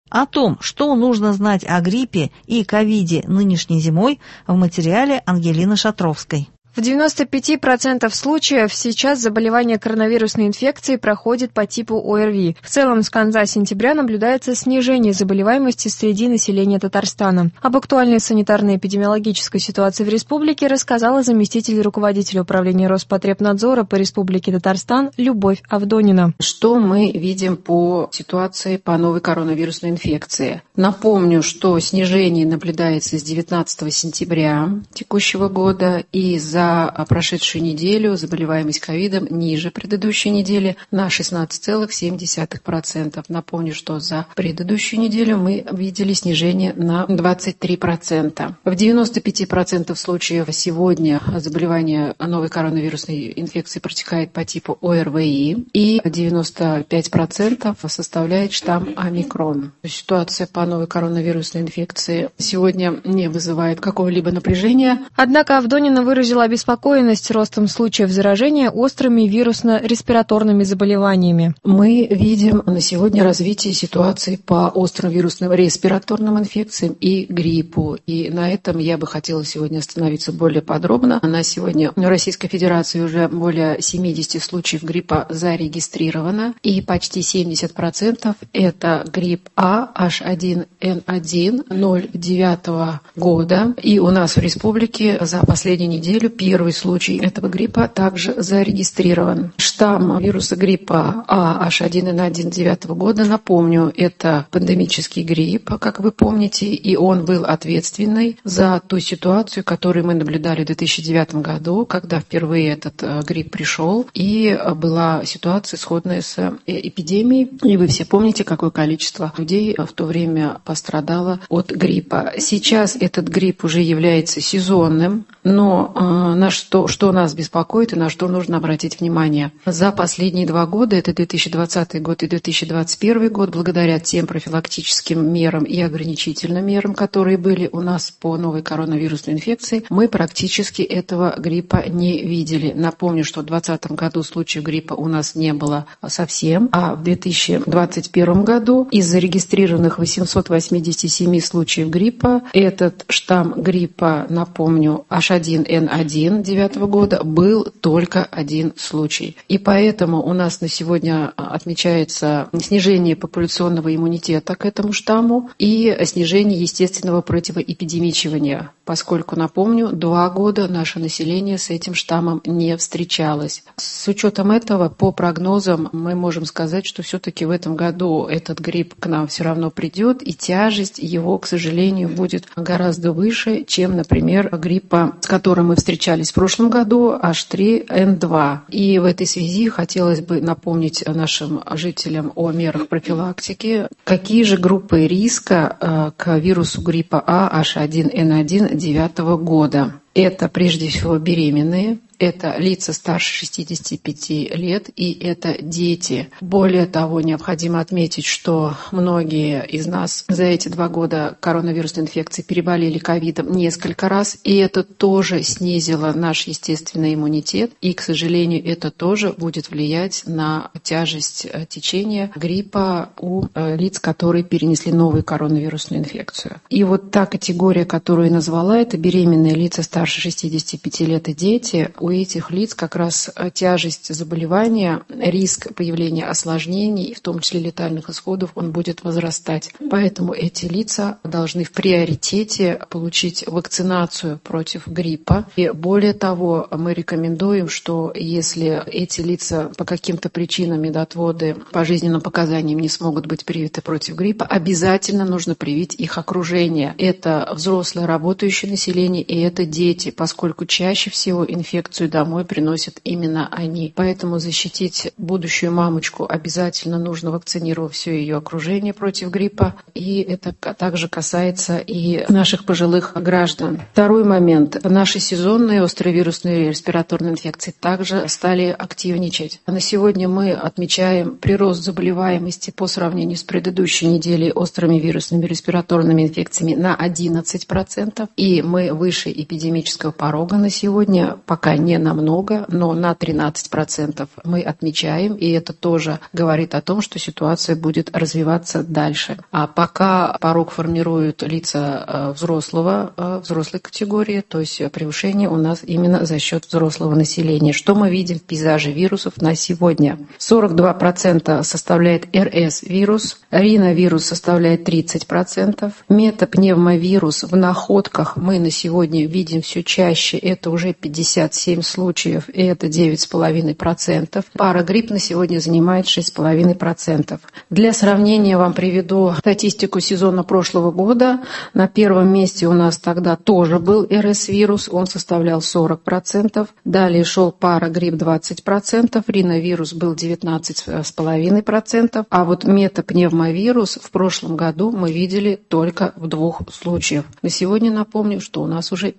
О том, что нужно знать о гриппе и ковиде нынешней зимой, в материале Ангелины Шатровской. В 95% случаев сейчас заболевание коронавирусной инфекцией проходит по типу ОРВИ. В целом, с конца сентября наблюдается снижение заболеваемости среди населения Татарстана. Об актуальной санитарно-эпидемиологической ситуации в республике рассказала заместитель руководителя управления Роспотребнадзора по республике Татарстан Любовь Авдонина. Что мы видим по ситуации по новой коронавирусной инфекции? Напомню, что снижение наблюдается с 19 сентября текущего года, и за прошедшую неделю заболеваемость ковидом ниже предыдущей недели на 16,7%. Напомню, что за предыдущую неделю мы видели снижение на 23%. В 95% случаев сегодня заболевание новой коронавирусной инфекции протекает по типу ОРВИ, и 95% составляет штамм омикрон. Ситуация по новой коронавирусной инфекции сегодня не вызывает какого-либо напряжения. Однако Авдонина выразила обеспокоенность ростом случаев заражения острыми вирусно-респираторными заболеваниями. Мы видим на сегодня развитие ситуации по острым вирусным респираторным инфекциям и гриппу. И на этом я бы хотела сегодня остановиться более подробно. На сегодня в Российской Федерации уже более 70 случаев гриппа зарегистрировано, и почти 70% это грипп А H1N1 09 года. И у нас в республике за последнюю неделю первый случай этого гриппа также зарегистрирован. Штамм вируса гриппа А H1N1 9 года, напомню, это пандемический грипп, как вы помните, и он был ответственный за ту ситуацию, которую мы наблюдали в 2009 году, когда впервые этот грипп пришел, и была ситуация сходная с эпидемией. И вы все помните, какое количество людей в то время пострадало от гриппа. Сейчас этот грипп уже является сезонным, но на что нас беспокоит и на что нужно обратить внимание. За последние 2 года, это 2020 год и 2021 год, благодаря тем профилактическим мерам и ограничительным мерам, которые были у нас по новой коронавирусной инфекции, мы практически этого гриппа не видели. Напомню, что в 2020 году случаев гриппа у нас не было совсем, а в 2021 году из зарегистрированных 887 случаев гриппа этот штамм гриппа, напомню, H1N1 9 года был только 1 случай. И поэтому у нас на сегодня отмечается снижение популяционного иммунитета к этому штамму и снижение естественного противоэпидемичивания, поскольку, напомню, 2 года наше население с этим штаммом не встречалось. С учетом этого, по прогнозам, мы можем сказать, что все-таки в этом году этот грипп к нам все равно придет, и тяжесть его, к сожалению, будет гораздо выше, чем, например, гриппа, с которым мы встречались в прошлом году, H3N2. И в этой связи хотелось бы напомнить нашим жителям о мерах профилактики. Какие же группы риска к вирусу гриппа А H1N1 9 года? Это прежде всего беременные, это лица старше 65 лет и это дети. Более того, необходимо отметить, что многие из нас за эти 2 года коронавирусной инфекцией переболели ковидом несколько раз, и это тоже снизило наш естественный иммунитет, и, к сожалению, это тоже будет влиять на тяжесть течения гриппа у лиц, которые перенесли новую коронавирусную инфекцию. И вот та категория, которую я назвала, это беременные лица старше 65 лет и дети. У этих лиц как раз тяжесть заболевания, риск появления осложнений, в том числе летальных исходов, он будет возрастать. Поэтому эти лица должны в приоритете получить вакцинацию против гриппа. И более того, мы рекомендуем, что если эти лица по каким-то причинам, медотводы по жизненным показаниям не смогут быть привиты против гриппа, обязательно нужно привить их окружение. Это взрослое работающее население и это дети, поскольку чаще всего инфекцию домой приносят именно они. Поэтому защитить будущую мамочку обязательно нужно, вакцинировав все ее окружение против гриппа. И это также касается и наших пожилых граждан. Второй момент. Наши сезонные острые вирусные респираторные инфекции также стали активничать. На сегодня мы отмечаем прирост заболеваемости по сравнению с предыдущей неделей острыми вирусными респираторными инфекциями на 11%. И мы выше эпидемического порога на сегодня пока не намного, но на 13% мы отмечаем, и это тоже говорит о том, что ситуация будет развиваться дальше. А пока порог формируют лица взрослой категории, то есть превышение у нас именно за счет взрослого населения. Что мы видим в пейзаже вирусов на сегодня? 42% составляет РС-вирус, риновирус составляет 30%, метапневмовирус в находках мы на сегодня видим все чаще, это уже 57 случаев, и это 9,5%. Парагрипп на сегодня занимает 6,5%. Для сравнения вам приведу статистику сезона прошлого года. На первом месте у нас тогда тоже был РС-вирус, он составлял 40%. Далее шел парагрипп 20%, риновирус был 19,5%, а вот метапневмовирус в прошлом году мы видели только в 2 случаях. На сегодня напомню, что у нас уже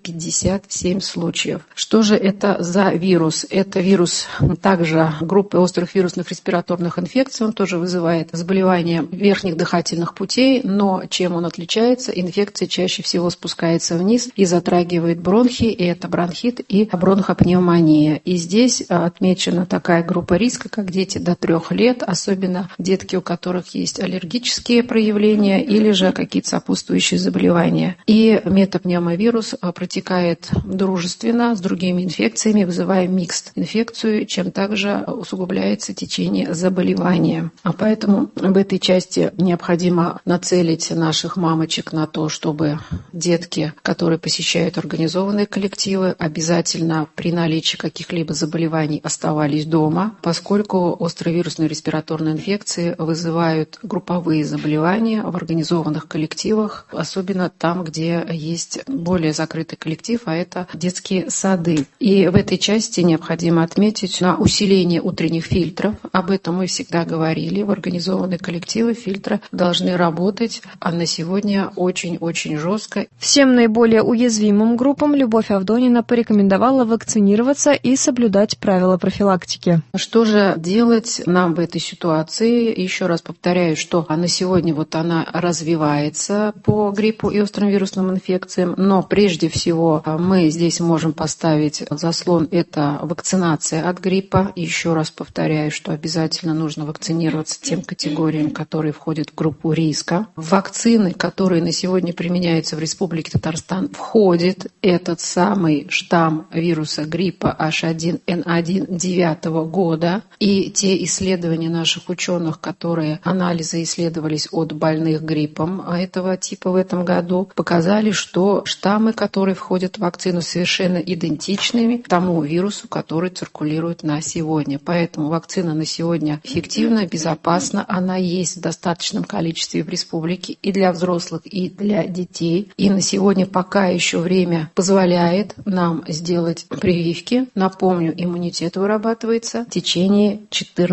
57 случаев. Что же это за вирус? Это вирус также группы острых вирусных респираторных инфекций. Он тоже вызывает заболевания верхних дыхательных путей, но чем он отличается? Инфекция чаще всего спускается вниз и затрагивает бронхи, и это бронхит и бронхопневмония. И здесь отмечена такая группа риска, как дети до 3 лет, особенно детки, у которых есть аллергические проявления или же какие-то сопутствующие заболевания. И метапневмовирус протекает дружественно с другими инфекциями, вызывая микст-инфекцию, чем также усугубляется течение заболевания. А поэтому в этой части необходимо нацелить наших мамочек на то, чтобы детки, которые посещают организованные коллективы, обязательно при наличии каких-либо заболеваний оставались дома, поскольку островирусные респираторные инфекции вызывают групповые заболевания в организованных коллективах, особенно там, где есть более закрытый коллектив, а это детские сады. И в этой части необходимо отметить на усиление утренних фильтров. Об этом мы всегда говорили. В организованные коллективы фильтры должны работать, а на сегодня очень-очень жестко. Всем наиболее уязвимым группам Любовь Авдонина порекомендовала вакцинироваться и соблюдать правила профилактики. Что же делать нам в этой ситуации? Еще раз повторяю, что на сегодня она развивается по гриппу и острым вирусным инфекциям, но прежде всего мы здесь можем поставить заслон – это вакцинация от гриппа. Еще раз повторяю, что обязательно нужно вакцинироваться тем категориям, которые входят в группу риска. В вакцины, которые на сегодня применяются в Республике Татарстан, входит этот самый штамм вируса гриппа H1N1 9 года. И те исследования наших ученых, которые анализы исследовались от больных гриппом этого типа в этом году, показали, что штаммы, которые входят в вакцину, совершенно идентичными тому вирусу, который циркулирует на сегодня. Поэтому вакцина на сегодня эффективна, безопасна, она есть в достаточном количестве в республике и для взрослых, и для детей. И на сегодня пока еще время позволяет нам сделать прививки. Напомню, иммунитет вырабатывается в течение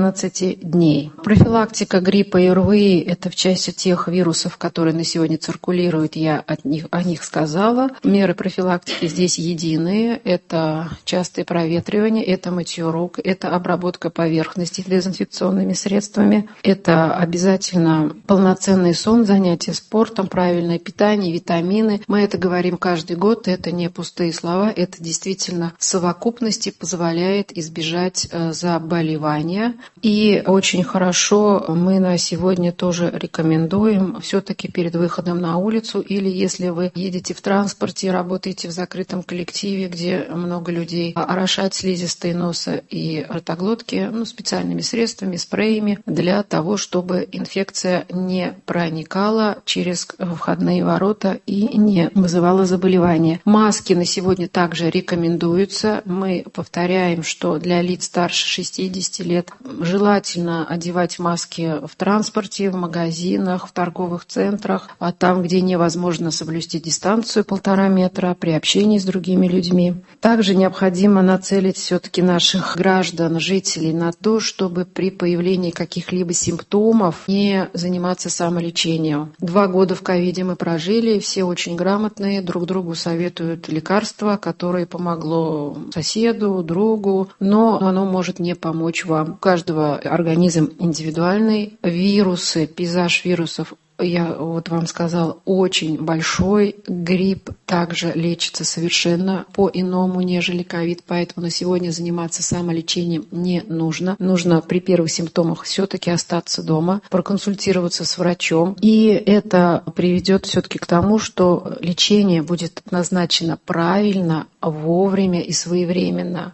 14 дней. Профилактика гриппа и ОРВИ – это в части тех вирусов, которые на сегодня циркулируют, я о них сказала. Меры профилактики здесь единые. Это частое проветривание, это мытье рук, это обработка поверхностей дезинфекционными средствами, это обязательно полноценный сон, занятия спортом, правильное питание, витамины. Мы это говорим каждый год, это не пустые слова, это действительно в совокупности позволяет избежать заболевания. И очень хорошо мы на сегодня тоже рекомендуем все-таки перед выходом на улицу или если вы едете в транспорте, работаете в закрытом коллективе, где много людей, орошать слизистые носа и ротоглотки специальными средствами, спреями для того, чтобы инфекция не проникала через входные ворота и не вызывала заболевания. Маски на сегодня также рекомендуются. Мы повторяем, что для лиц старше 60 лет желательно одевать маски в транспорте, в магазинах, в торговых центрах, а там, где невозможно соблюсти дистанцию 1,5 метра при общении с другими людьми. Также необходимо нацелить все-таки наших граждан, жителей на то, чтобы при появлении каких-либо симптомов не заниматься самолечением. 2 года в ковиде мы прожили, все очень грамотные, друг другу советуют лекарства, которое помогло соседу, другу, но оно может не помочь вам. У каждого организм индивидуальный, вирусы, пейзаж вирусов я вот вам сказала, очень большой. Грипп также лечится совершенно по-иному, нежели ковид, поэтому на сегодня заниматься самолечением не нужно. Нужно при первых симптомах все-таки остаться дома, проконсультироваться с врачом. И это приведет все-таки к тому, что лечение будет назначено правильно, вовремя и своевременно.